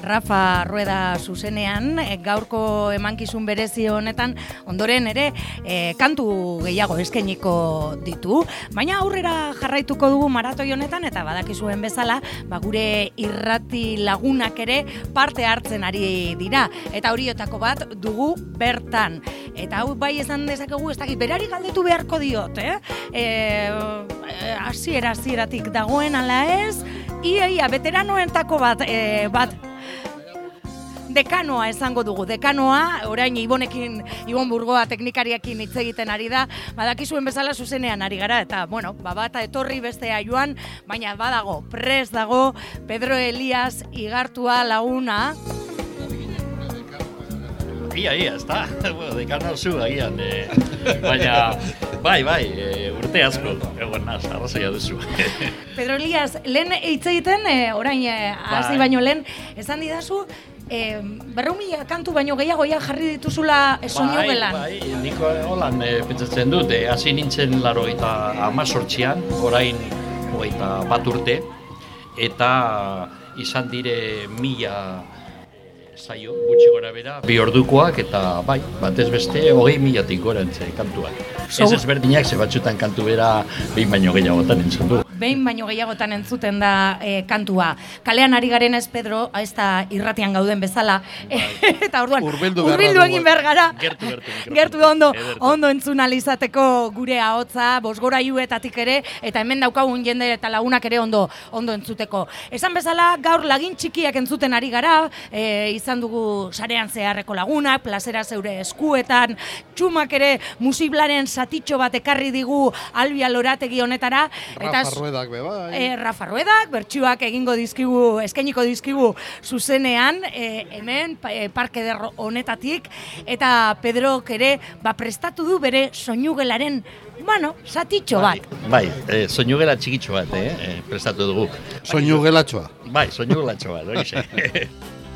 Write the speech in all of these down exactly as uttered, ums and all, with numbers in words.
Rafa Rueda zuzenean, e, gaurko emankizun berezi honetan, ondoren ere, e, kantu gehiago eskainiko ditu, baina aurrera jarraituko dugu maratoi honetan, eta badakizuen bezala, ba, gure irrati lagunak ere parte hartzen ari dira, eta horietako bat dugu bertan. Eta hau bai esan dezakegu, ez dakit, berari galdetu beharko diot, eh? E, hasiera hasieratik dagoen ala ez, ia, ia, veteranoentako bat, e, bat, dekanoa esango dugu, dekanoa, orain Ibonekin, Ibon Burgoa teknikariakin hitz egiten ari da, badakizuen bezala zuzenean ari gara, eta, bueno, ba, bata etorri bestea joan, baina badago, prest dago, Pedro Elias Igartua laguna. Ia, ia, ez da, dekano zu agian, e, baina, bai, bai, e, urte asko, egon naz, arrazoia duzu. Pedro Elias, lehen hitz egiten, e, orain, e, hasi baino lehen, esan didazu, e, berreumila kantu baino gehiago ja jarri dituzula soinu gelan. Bai, bai, niko holan e, pentsatzen dut, e, hasi nintzen laro eta amazortzian, orain hogeita bat urte, eta izan dire mila saio, gutxi gora bera, bi ordukoak eta bai, batez beste, hogei milatik gorantze kantuak. Ez ezberdinak, ze batzutan kantu bera behin baino gehiagotan entzun du. Behin baino gehiagotan entzuten da e, kantua. Kalean ari garen ez, Pedro, ez da irratian gauden bezala, bai. Eta orduan, urbildu egin behar gara. Gertu, gertu. Gertu ondo, ondo entzun alizateko gure ahotza, bosgoraiuetatik ere, eta hemen daukagun jende eta lagunak ere ondo ondo entzuteko. Esan bezala, gaur lagin txikiak entzuten ari gara, e, izan dugu sarean zeharreko lagunak, plazera zeure eskuetan, txumak ere musiblaren satitxo bat ekarri digu Albia Lorategi honetara. Rafa Ruedak be bai. E, Rafa Ruedak, bertsuak egingo dizkigu, eskainiko dizkigu zuzenean, e, hemen e, Parke Ederro honetatik, eta Pedrok ere ba, prestatu du bere soinugelaren, bueno, satitxo bat. Bai, bai e, soinugela txikitxo bat, eh, e, prestatu dugu. Soinugelatxoa. Bai, soinugelatxo bat, hori ze.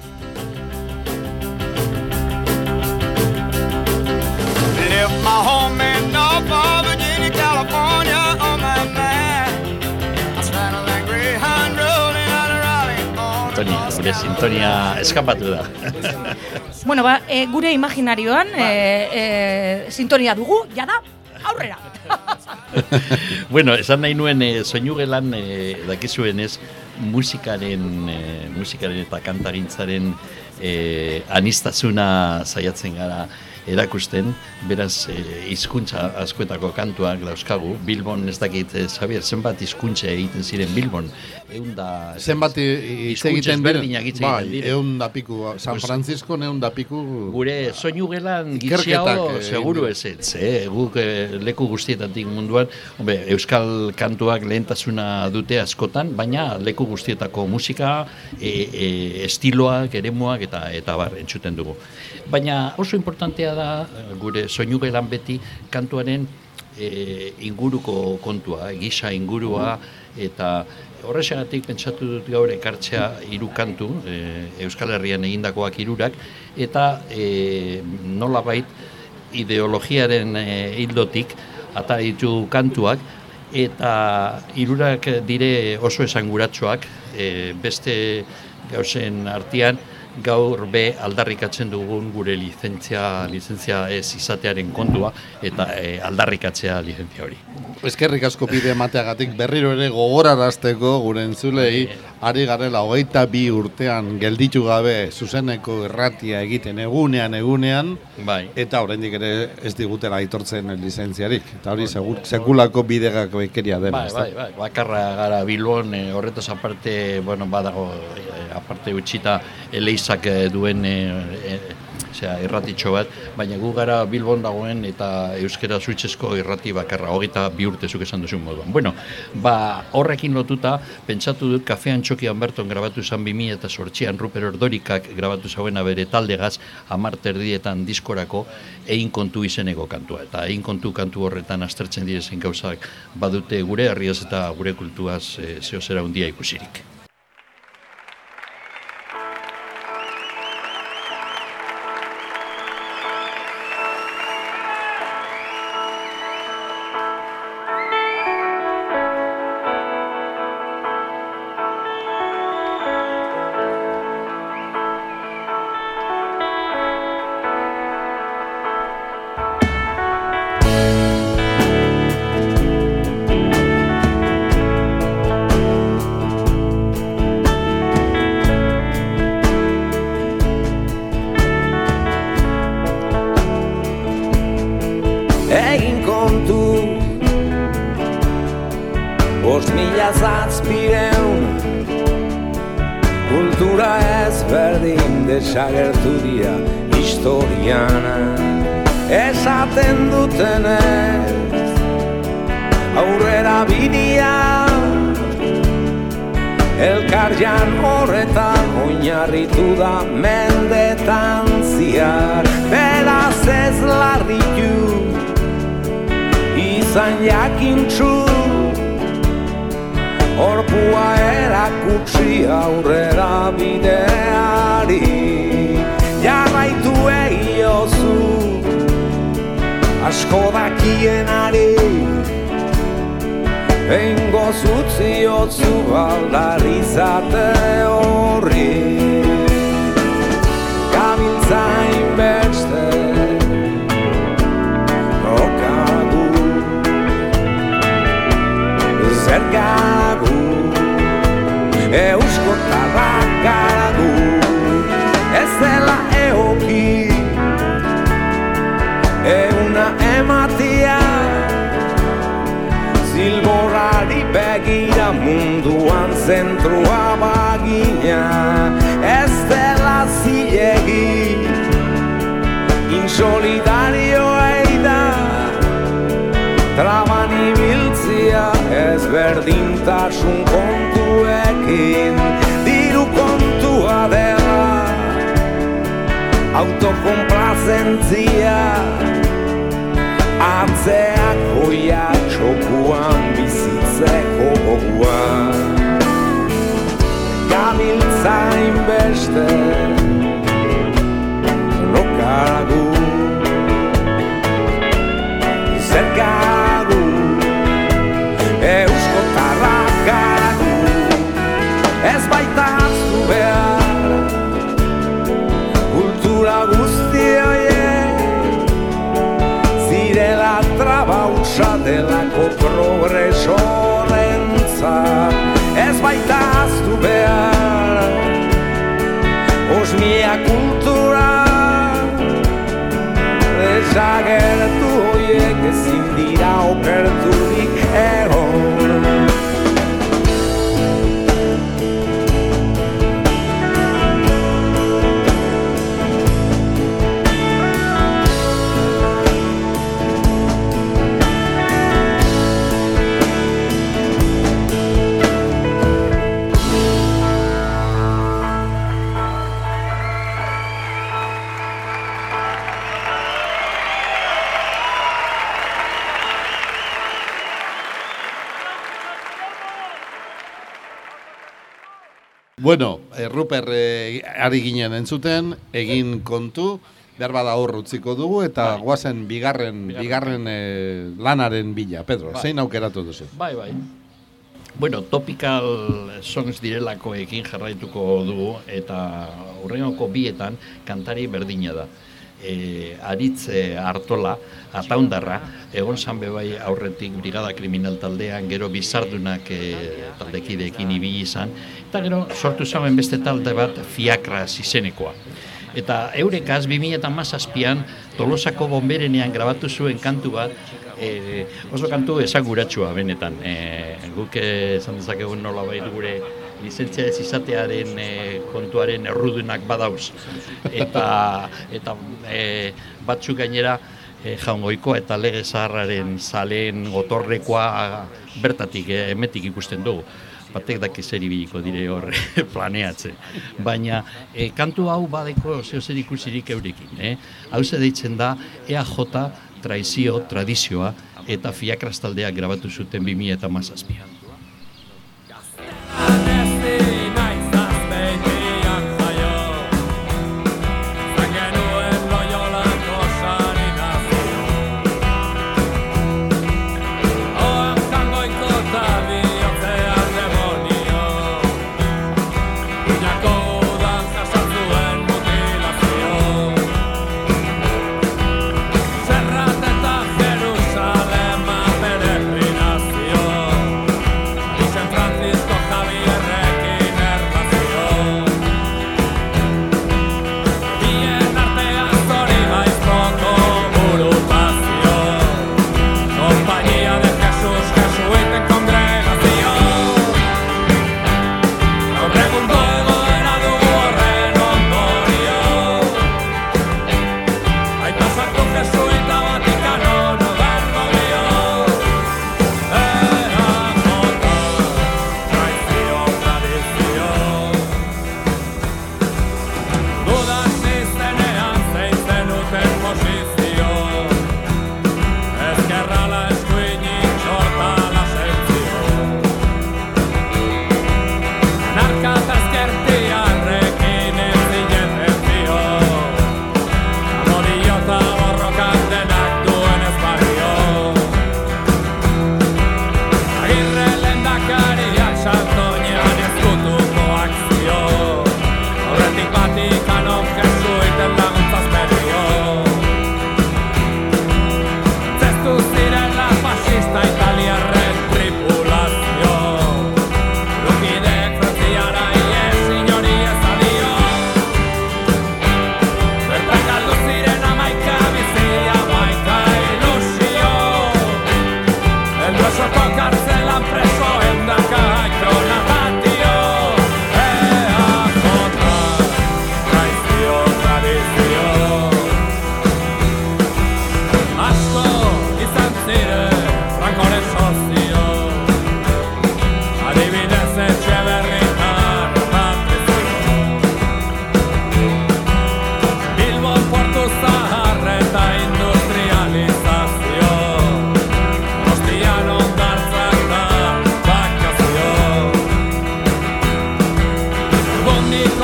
Left my home in Norfolk, Virginia, California on my mind. I started that Greyhound rolling out of Raleigh. Sintonia, gure sintonia eskapatu da. Bueno, ba, e, gure imaginarioan ba. e, e, sintonia dugu, jada, aurrera. Bueno, esan nahi nuen e, soinugelan e, dakizuen ez musikaren, e, musikaren eta kantagintzaren e, anistazuna saiatzen gara erakusten, beraz hizkuntza e, askoetako kantuak dauzkagu. Bilbon, ez dakit, e, Xabier, zenbat hizkuntza egiten ziren Bilbon? Eunda, zenbat hitz egiten diren? Bai, eunda piku. San Francisco eunda piku. Gure soinugelan gitxiago, eh, seguru ez ez, eh? Guk eh, leku guztietatik munduan, hombre, euskal kantuak lehentasuna dute askotan, baina leku guztietako musika, e, e, estiloak, eremuak eta eta bar entzuten dugu. Baina oso importantea da gure soinugelan beti kantuaren e, inguruko kontua, gisa ingurua, eta horrexegatik pentsatu dut gaur ekartzea hiru kantu, e, Euskal Herrian egindakoak hirurak, eta e, nolabait ideologiaren e, hildotik ata ditu kantuak, eta hirurak dire oso esanguratsuak, e, beste gauzen artean, gaur be aldarrikatzen dugun gure lizentzia, lizentzia ez izatearen kontua eta e, aldarrikatzea lizentzia hori. Eskerrik asko bide emateagatik berriro ere gogorarazteko gure entzulei ari garela hogeita bi urtean gelditu gabe zuzeneko irratia egiten egunean egunean bai. Eta oraindik ere ez digutela aitortzen lizentziarik. Eta hori segur, sekulako bidegako ekeria dela. Bai, bai, bai, bakarra gara Bilbon, e, horretaz aparte, bueno, badago, e, aparte utxita eleizak duen e, e, osea, irratitxo bat, baina gu gara Bilbon dagoen eta euskera suitzezko irrati bakarra, hogeita bi urte zuk esan duzun moduan. Bueno, ba, horrekin lotuta, pentsatu dut Kafean Txokian Berton grabatu zan bi mila zortzian Ruper Ordorikak grabatu zauena bere taldegaz, hamar terdietan diskorako egin kontu izeneko kantua. Eta egin kontu kantu horretan aztertzen direzen gauzak badute gure herriaz eta gure kultuaz e, zehozera hundia ikusirik. kultura ezberdin desagertu dira historian. Esaten dutenez aurrera bidea, elkarjan horretan oinarritu da mendetan ziar. Beraz ez larritu izan jakintzu, orpua erakutsi aurrera bideari. Jarraitu egiozu asko dakienari, bengo zutziotzu baldarizate horri. Gabiltza inbeste rokagu, zergagu, euskotarrak garagu. Ez dela eoki euna ematia, zilborrari begira munduan zentrua bagina. Ez dela zilegi insolidarioei da, traban ibiltzia ezberdintasun kontuekin. Diru kontua dela autokonplazentzia, atzeak hoia txokuan bizitzeko goguan. Gabiltza inbeste lokaragu, zergagu, euskotarrak garagu. Ez baita haztu behar kultura guzti horiek, zirela traba hutsa delako progresorentzat. Ez baita haztu behar osmia kultura, desagertu horiek ezin dira okerturik egon. Bueno, eh, Ruper eh, ari ginen entzuten, egin kontu, behar bada hor utziko dugu, eta bai. Guazen bigarren, bigarren, bigarren eh, lanaren bila. Pedro, bai. Zein aukeratu duzu? Bai, bai. Bueno, topical songs direlakoekin jarraituko dugu, eta hurrengoko bietan kantari berdina da. E, Aritz e, Artola, Ataundarra, egon zan bebai aurretik Brigada Kriminal taldean, gero Bizardunak e, taldekideekin ibili izan, eta gero sortu zauen beste talde bat Fiakras izenekoa. Eta eurekaz bi mila hamazazpian Tolosako Bonberenean grabatu zuen kantu bat, e, oso kantu esaguratsua benetan. E, guk esan dezakegun nola bai gure lizentzia ez izatearen e, kontuaren errudunak badauz. Eta, eta e, batzuk gainera e, jaungoikoa eta lege zaharraren zaleen gotorrekoa bertatik, e, emetik ikusten dugu. Batek daki zer ibiliko dire hor planeatzen. Baina e, kantu hau badeko zeo zer ikusirik eurekin. Eh? Hau ze deitzen da E A J traizio, tradizioa eta Fiakras taldeak grabatu zuten bi mila hamazazpian.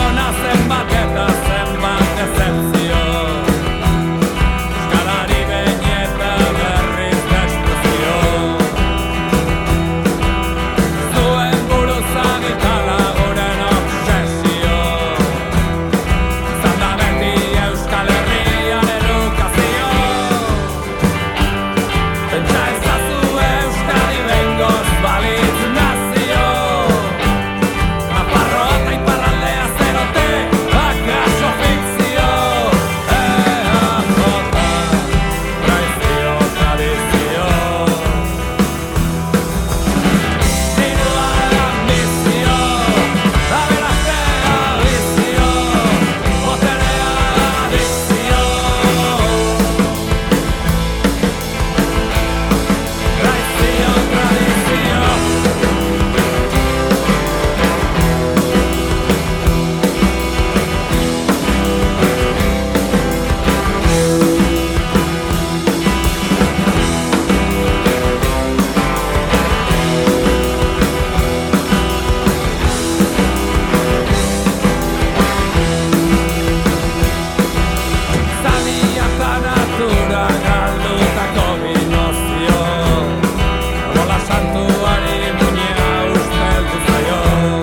ona zenbat eta zenbat decepzio Euskarari behin eta berriz desprezio Zuen buruzan itala guren obsesio Zan da beti Euskal Herrian edukazio Pentsa ezazu Euskadi behingoz balitz nazio Nafarroa eta iparraldea zerote akaso fikzio E A J traizio, tradizio Dirua ambizio aberastea bizio boterea adikzio Traizio, tradizio Zania eta natura galdutako binozio Bola santuari muñea usteldu zaio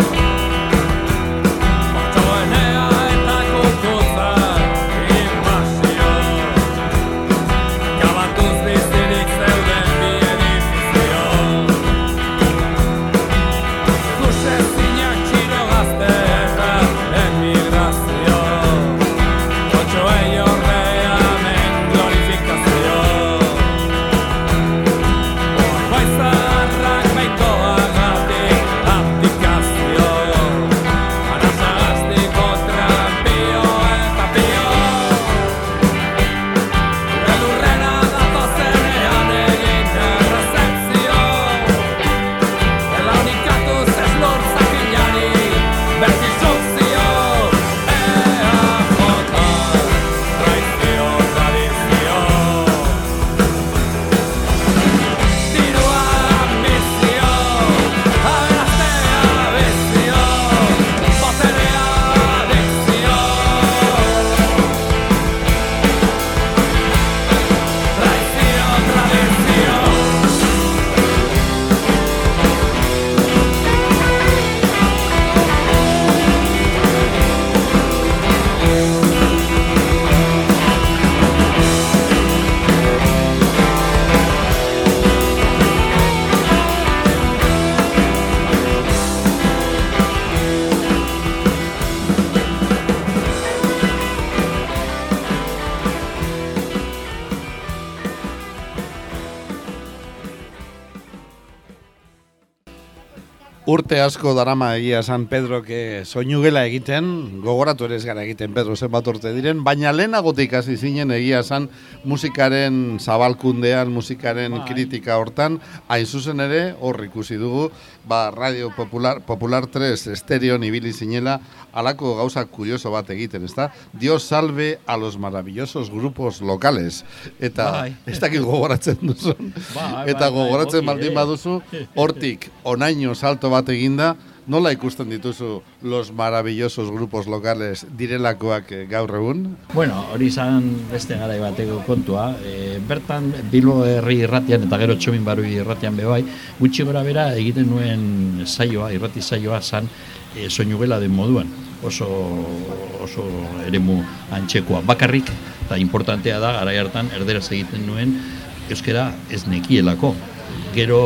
Otxoenea eta kukuza inbazio Gabatuz bizirik zeuden bi edifizio Ikusezinak txiro gazte eta emigrazio Otxoei ordea hemen glorifikazio Baizarrak beikoagatik abdikazio Anasagaztiko trampio eta pio Edurrena datozenean egin errezepzio Ela unikatuz ez lortzak inari bertizuzio E A J traizio, tradizio Dirua ambizio aberastea bizio boterea adikzio Traizio, tradizio Urte asko darama egia San Pedro que soinugela egiten, gogoratu ere ez gara egiten Pedro zenbat urte diren, baina lehenagotik hasi zinen egia San musikaren zabalkundean, musikaren kritika hortan, hain zuzen ere hor ikusi dugu, ba Radio Popular, Popular tres estereon ibili zinela, halako gauza kurioso bat egiten, ezta? Dios salve a los maravillosos grupos locales. Eta Bai. ez dakit gogoratzen duzun. Bai, Eta bai, bai, gogoratzen oki, baldin eh. baduzu, hortik onaino salto bat eginda, nola ikusten dituzu los maravillosos grupos locales direlakoak eh, gaur egun? Bueno, hori izan beste garai bateko kontua. E, bertan Bilbo herri irratian eta gero Txomin Barui irratian bebai, gutxi gora bera egiten nuen saioa, irrati saioa zan e, soinugela den moduan. Oso, oso eremu antxekoa. Bakarrik, eta importantea da, garai hartan erderaz egiten nuen, euskera ez nekielako. Gero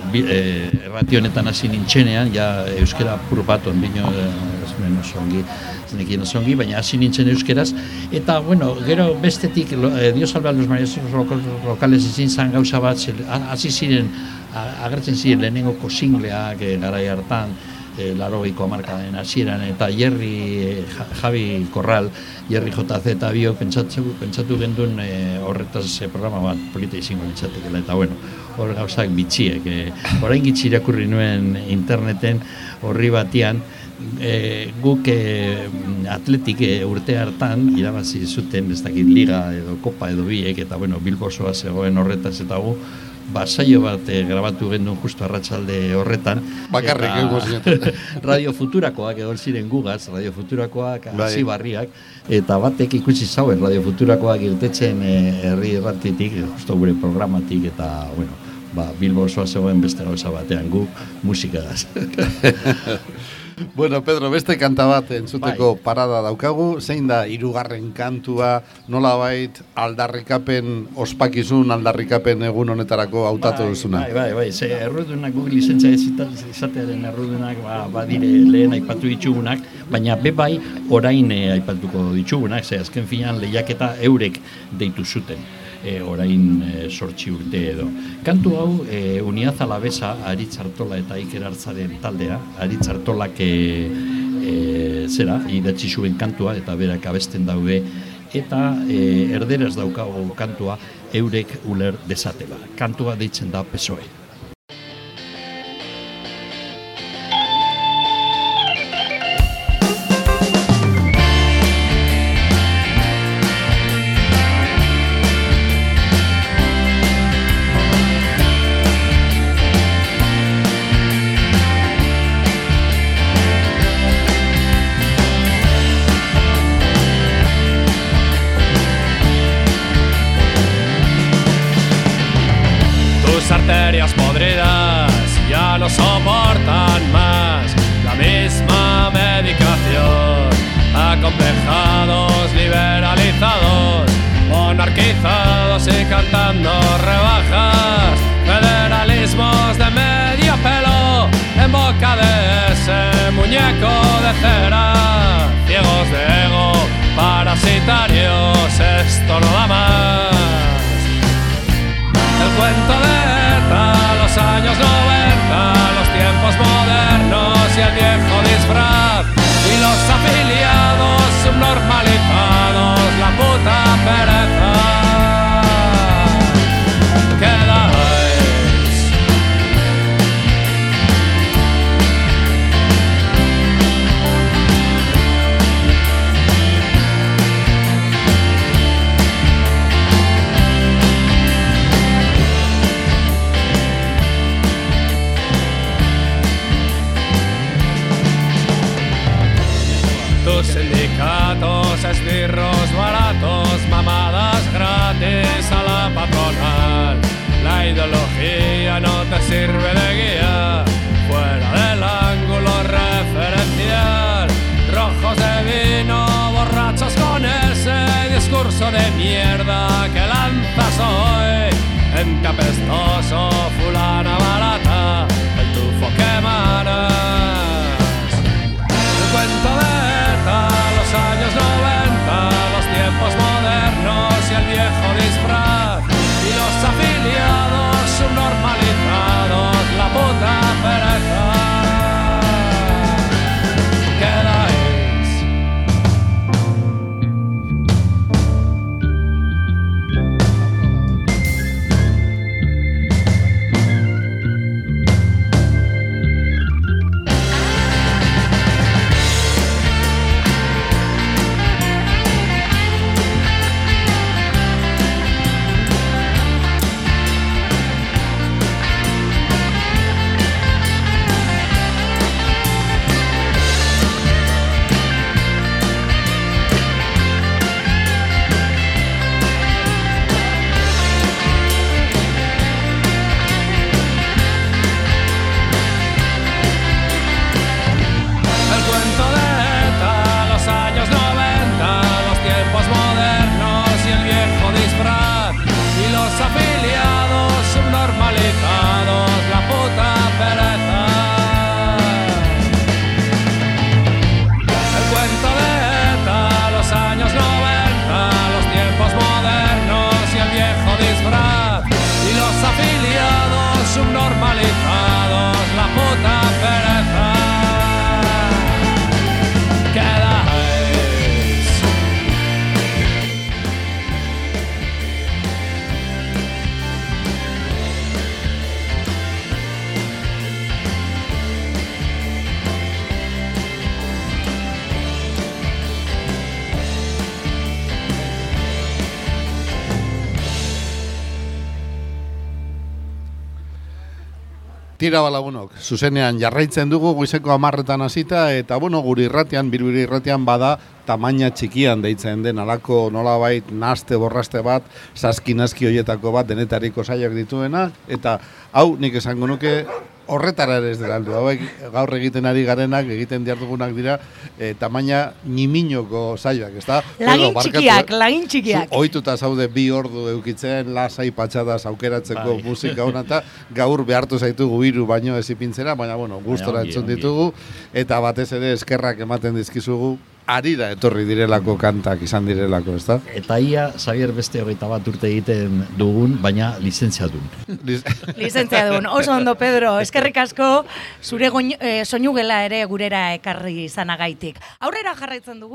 e, errati honetan hasi nintzenean, ja euskera pur bat ondino ez nuen oso ongi, ez nekien oso ongi, baina hasi nintzen euskeraz. Eta, bueno, gero bestetik, e, Dios salve a los maravillosos locales izin zan gauza bat, hasi ziren, agertzen ziren lehenengoko singleak e, garai hartan, e, larogeiko hamarkaden hasieran, eta Jerry, e, Javi Corral, Jerry J Z eta biok pentsatu, pentsatu gendun e, horretaz e, programa bat polita izango litzatekela, eta bueno, hor gauzak bitxiek. E, orain gitzi irakurri nuen interneten horri batian, e, guk e, atletik e, urte hartan irabazi zuten ez dakit liga edo kopa edo biek, eta bueno, Bilbo osoa zegoen horretaz eta gu, basaio bat e, grabatu gendun justo arratsalde horretan. Bakarrik egon zineten. Radio Futurakoak egon ziren gugaz, Radio Futurakoak, Bai. hasi barriak, eta batek ikusi zauen Radio Futurakoak irtetzen e, herri erratitik, justo gure programatik, eta, bueno, ba, Bilbo osoa zegoen beste gauza batean gu musikagaz. Bueno, Pedro, beste kanta bat entzuteko Bai. parada daukagu, zein da hirugarren kantua, nolabait aldarrikapen ospakizun, aldarrikapen egun honetarako hautatu duzuna? Bai, bai, bai, ze errudunak, Google lizentzia izatearen errudunak, ba, badire lehen aipatu ditugunak, baina be bai orain eh, aipatuko ditugunak, ze azken finan lehiaketa eurek deitu zuten. E, orain e, sortzi urte edo. Kantu hau, e, Uniaz Alabesa, Aritz Artola eta Iker Artzaren taldea, Aritz Artolak e, e, zera, idatzi zuen kantua eta berak abesten daude, eta e, erderaz daukago kantua eurek uler dezatela. Kantua deitzen da P S O E. Arterias podridas ya no soportan más la misma medicación. Acomplejados, liberalizados, monarquizados y cantando rebajas. Federalismos de medio pelo en boca de ese muñeco de cera. Ciegos de ego, parasitarios, esto no da más. El cuento de ETA, los años noventa, los tiempos modernos y el viejo disfraz. Y los afiliados subnormalizados, la puta pereza. Quedáis. Tus sindicatos, esbirros baratos, mamadas gratis a la patronal. La ideología no te sirve de guía, fuera del ángulo referencial. Rojos de vino, borrachos con ese discurso de mierda que lanzas hoy. Ente apestoso, fulana barata, el tufo que emanas. El cuento de los años noventa, los tiempos modernos y el viejo disfraz. Y los afiliados subnormalizados, la puta pereza. Quedáis. Tira balagunok, zuzenean jarraitzen dugu goizeko hamarretan hasita eta bueno, guri irratian, birbiri irratian bada tamaina txikian deitzen den alako nolabait naste borraste bat, saski-naski hoietako bat denetariko saioak dituena eta hau nik esango nuke horretara ere ez dela aldu. Hauek gaur egiten ari garenak, egiten diardugunak dira e, tamaina niminoko saioak, ezta? Lagin txikiak, lagin txikiak. Ohituta zaude bi ordu eukitzen, lasai patxadas aukeratzeko musika hona eta gaur behartu zaitugu hiru baino ez ipintzera, baina bueno, gustora entzun ditugu eta batez ere eskerrak ematen dizkizugu arira etorri direlako kantak izan direlako, ezta? Eta ia, Xavier beste hogeita bat urte egiten dugun, baina lizentziadun. Lizentziadun, oso ondo, Pedro. Eskerrik asko, zure goin, eh, soinugela ere gurera ekarri izanagaitik. Aurrera jarraitzen dugu.